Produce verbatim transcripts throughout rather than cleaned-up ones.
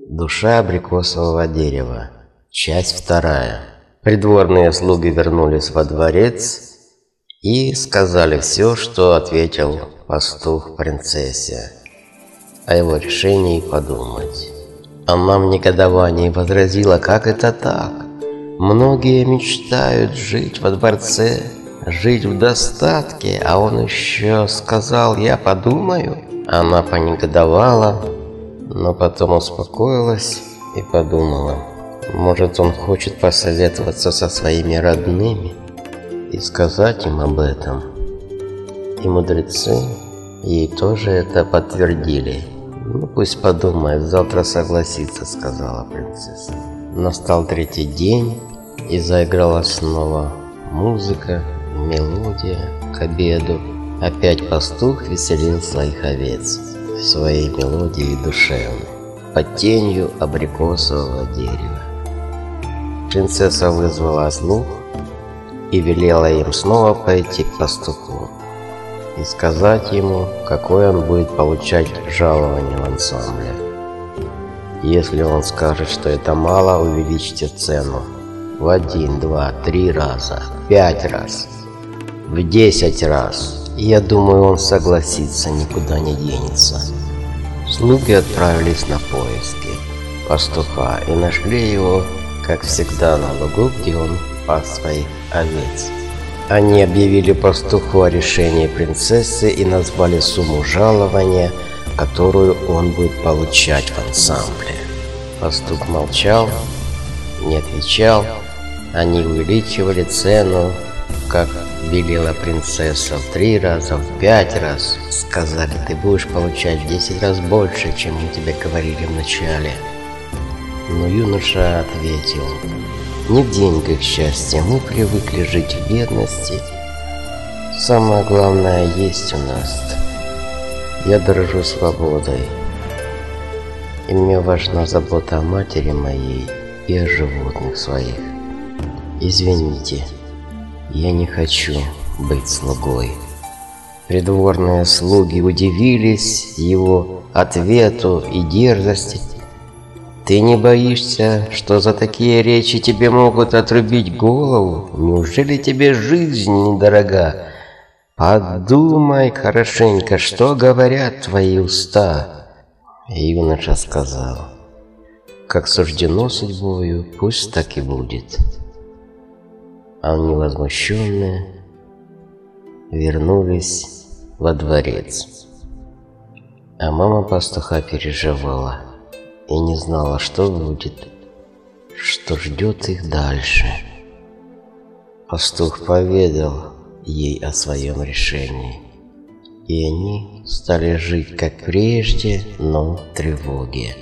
Душа абрикосового дерева. Часть вторая. Придворные слуги вернулись во дворец и сказали все, что ответил пастух принцессе, о его решении подумать. Она в негодовании возразила: как это так? Многие мечтают жить во дворце, жить в достатке, а он еще сказал: я подумаю. Она понегодовала, но потом успокоилась и подумала: может, он хочет посоветоваться со своими родными и сказать им об этом. И мудрецы ей тоже это подтвердили. Ну, пусть подумает, завтра согласится, сказала принцесса. Настал третий день, и заиграла снова музыка, мелодия к обеду. Опять пастух веселил своих овец своей мелодией душевной, под тенью абрикосового дерева. Принцесса вызвала слуг и велела им снова пойти к пастуху и сказать ему, какое он будет получать жалование в ансамбле. Если он скажет, что это мало, увеличьте цену в один, два, три раза, пять раз, в десять раз. Я думаю, он согласится, никуда не денется. Слуги отправились на поиски пастуха и нашли его, как всегда, на лугу, где он пас своих овец. Они объявили пастуху о решении принцессы и назвали сумму жалования, которую он будет получать в ансамбле. Пастух молчал, не отвечал. Они увеличивали цену, как велела принцесса, в три раза, в пять раз. Сказали: ты будешь получать в десять раз больше, чем мы тебе говорили вначале. Но юноша ответил: не в деньгах счастье, мы привыкли жить в бедности. Самое главное есть у нас. Я дорожу свободой, и мне важна забота о матери моей и о животных своих. Извините, я не хочу быть слугой. Придворные слуги удивились его ответу и дерзости. Ты не боишься, что за такие речи тебе могут отрубить голову? Неужели тебе жизнь недорога? Подумай хорошенько, что говорят твои уста. И юноша сказал: как суждено судьбою, пусть так и будет. А они, возмущенные, вернулись во дворец. А мама пастуха переживала и не знала, что будет, что ждет их дальше. Пастух поведал ей о своем решении, и они стали жить как прежде, но в тревоге.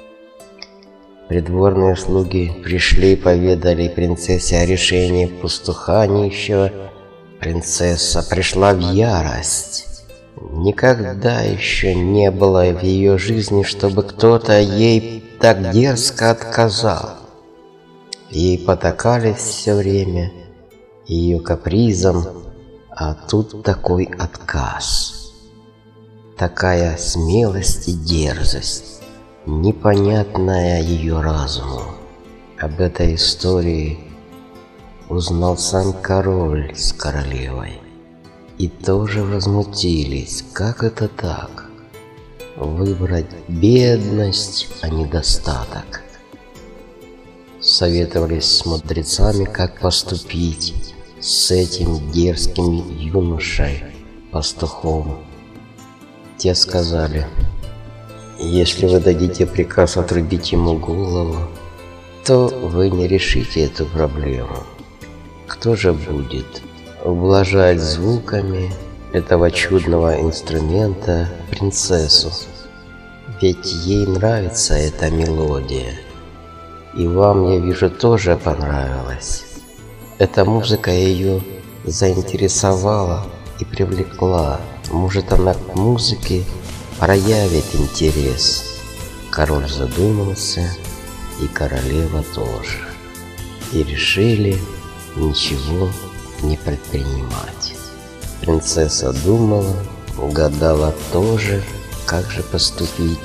Придворные слуги пришли и поведали принцессе о решении пастуха нищего. Принцесса пришла в ярость. Никогда еще не было в ее жизни, чтобы кто-то ей так дерзко отказал. Ей потакали все время, ее капризом, а тут такой отказ. Такая смелость и дерзость, непонятная ее разуму. Об этой истории узнал сам король с королевой и тоже возмутились. Как это так? Выбрать бедность, а не достаток. Советовались с мудрецами, как поступить с этим дерзким юношей, пастухом. Те сказали: если вы дадите приказ отрубить ему голову, то вы не решите эту проблему. Кто же будет ублажать звуками этого чудного инструмента принцессу? Ведь ей нравится эта мелодия. И вам, я вижу, тоже понравилась. Эта музыка ее заинтересовала и привлекла. Может, она к музыке проявит интерес. Король задумался, и королева тоже, и решили ничего не предпринимать. Принцесса думала, гадала тоже, как же поступить,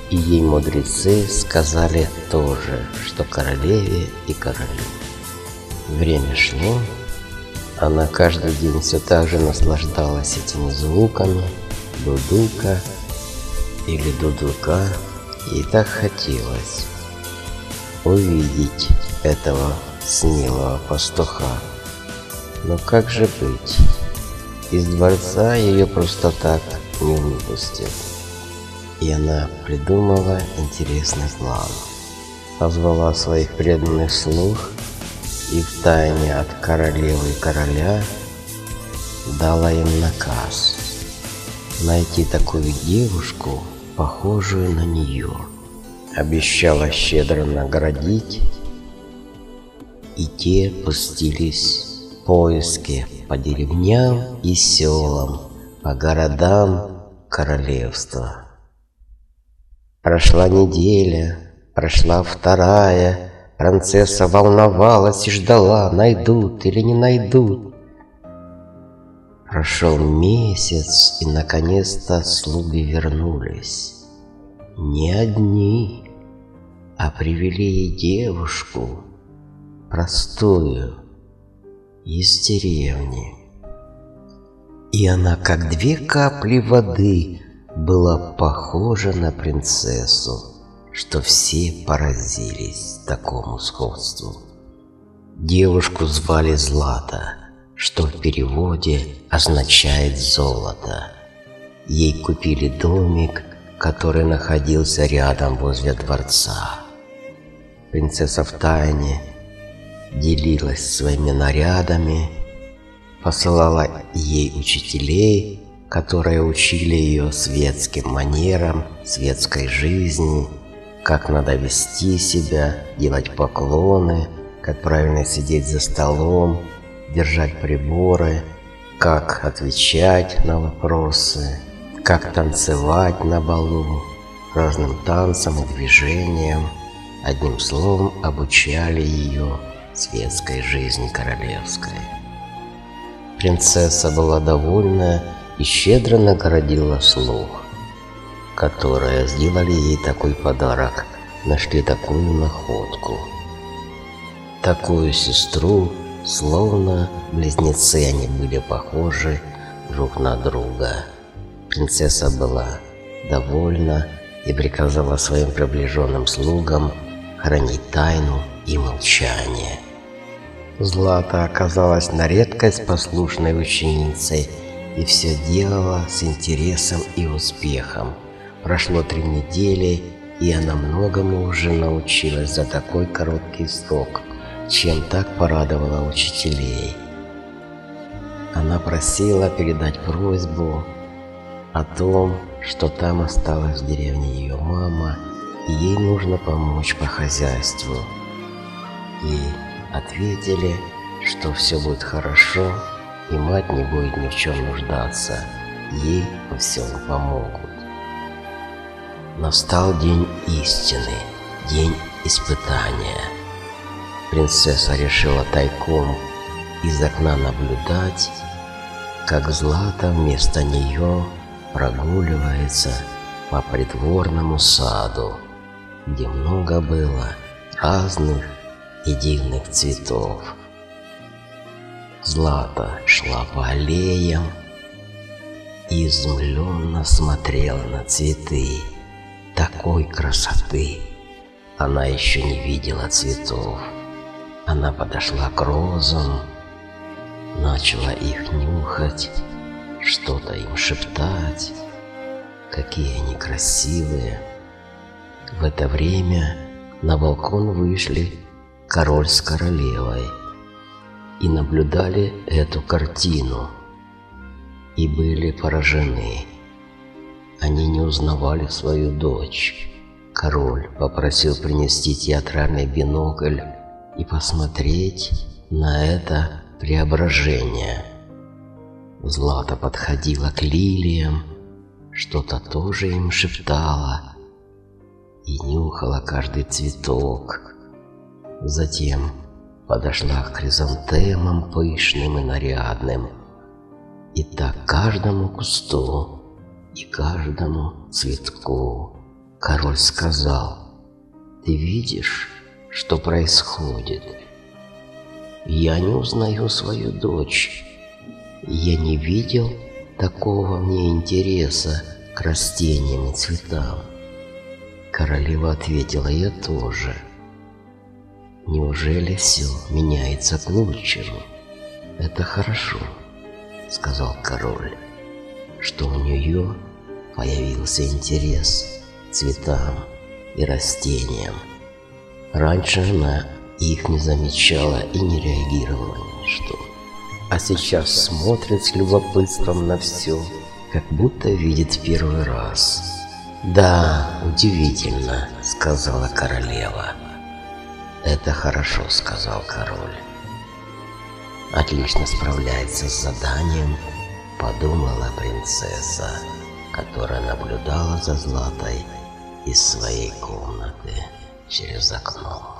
И ей мудрецы сказали тоже, что королеве и королю. Время шло, она каждый день все так же наслаждалась этими звуками дудука или дудука. Ей так хотелось увидеть этого смелого пастуха. Но как же быть? Из дворца ее просто так не выпустят. И она придумала интересный план. Позвала своих преданных слуг и втайне от королевы и короля дала им наказ найти такую девушку, похожую на нее. Обещала щедро наградить, и те пустились в поиски по деревням и селам, по городам королевства. Прошла неделя, прошла вторая, принцесса волновалась и ждала, найдут или не найдут. Прошел месяц, и наконец-то слуги вернулись. Не одни, а привели ей девушку, простую, из деревни. И она, как две капли воды, была похожа на принцессу, что все поразились такому сходству. Девушку звали Злата, что в переводе означает «золото». Ей купили домик, который находился рядом возле дворца. Принцесса втайне делилась своими нарядами, посылала ей учителей, которые учили ее светским манерам, светской жизни, как надо вести себя, делать поклоны, как правильно сидеть за столом, держать приборы, как отвечать на вопросы, как танцевать на балу, разным танцам и движениям. Одним словом, обучали ее светской жизни королевской. Принцесса была довольна и щедро наградила слуг, которые сделали ей такой подарок, нашли такую находку. Такую сестру, словно близнецы, они были похожи друг на друга. Принцесса была довольна и приказала своим приближенным слугам хранить тайну и молчание. Злата оказалась на редкость послушной ученицей и все делала с интересом и успехом. Прошло три недели, и она многому уже научилась за такой короткий срок, чем так порадовала учителей. Она просила передать просьбу о том, что там осталась в деревне ее мама, и ей нужно помочь по хозяйству. И ответили, что все будет хорошо, и мать не будет ни в чем нуждаться, ей во всем помогут. Настал день истины, день испытания. Принцесса решила тайком из окна наблюдать, как Злата вместо нее прогуливается по придворному саду, где много было разных и дивных цветов. Злата шла по аллеям и изумленно смотрела на цветы. Такой красоты она еще не видела цветов. Она подошла к розам, начала их нюхать, что-то им шептать, какие они красивые. В это время на балкон вышли король с королевой и наблюдали эту картину, и были поражены. Они не узнавали свою дочь. Король попросил принести театральный бинокль и посмотреть на это преображение. Злата подходила к лилиям, что-то тоже им шептала и нюхала каждый цветок. Затем подошла к хризантемам пышным и нарядным, и так каждому кусту и каждому цветку. Король сказал: «Ты видишь, что происходит? Я не узнаю свою дочь. Я не видел такого мне интереса к растениям и цветам». Королева ответила: «Я тоже». «Неужели все меняется к лучшему?» «Это хорошо», — сказал король, «что у нее появился интерес к цветам и растениям. Раньше она их не замечала и не реагировала ни на что. А сейчас смотрит с любопытством на все, как будто видит в первый раз». «Да, удивительно», — сказала королева. «Это хорошо», — сказал король. «Отлично справляется с заданием», — подумала принцесса, которая наблюдала за Златой из своей комнаты через окно.